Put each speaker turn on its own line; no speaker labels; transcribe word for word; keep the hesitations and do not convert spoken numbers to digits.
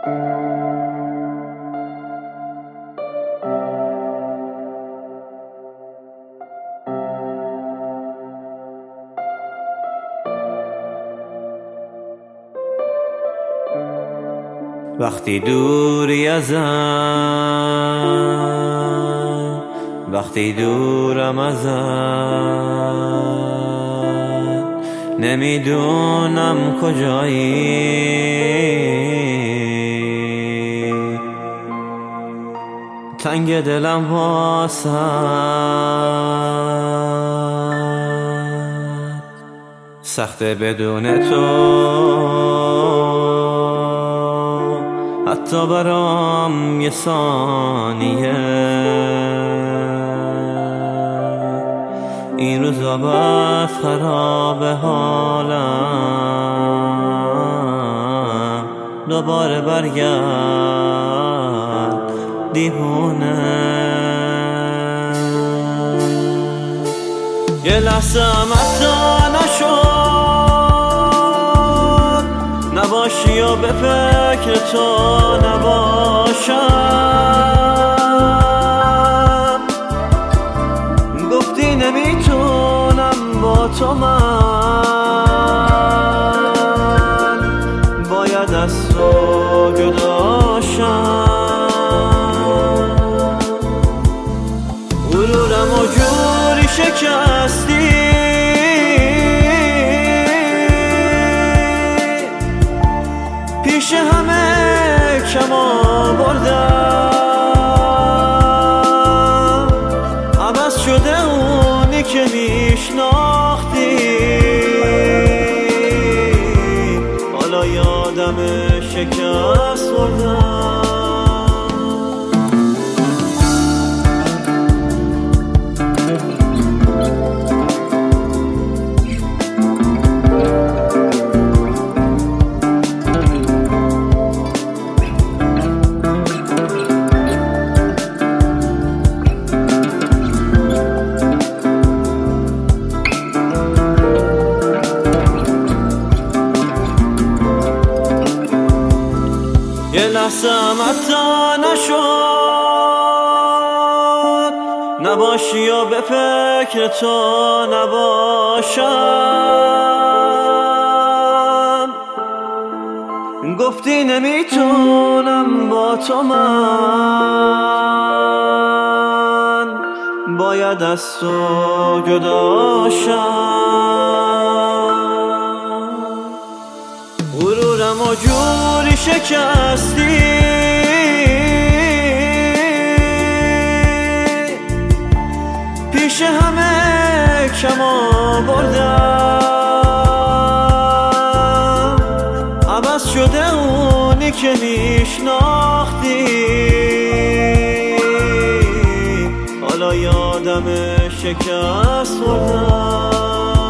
وقتی دوری ازم، وقتی دورم ازت، نمیدونم کجایی، تنگ دلم واسه سخته بدون تو، حتی برام یه ثانیه این روزا بس خراب حالم، دوباره برگرد دیوونه. یه لحظه هم حتی نشد نباشی و به فکر تو نباشم، گفتی نمیتونم با تو، من باید از تو جدا شم. غرورم و جوری شکستی، پیش همه کم آوردم، عوض شده اونی که میشناختی، حالا یادم شکست خوردم. یه لحظه هم حتی نشد نباشی و به فکر تو نباشم، گفتی نمیتونم با تو، من باید از تو جدا شم. غرورم و جوری شکستی، پیش همه کم آوردم، عوض شده اونی که میشناختی، حالا یادم شکست خوردم.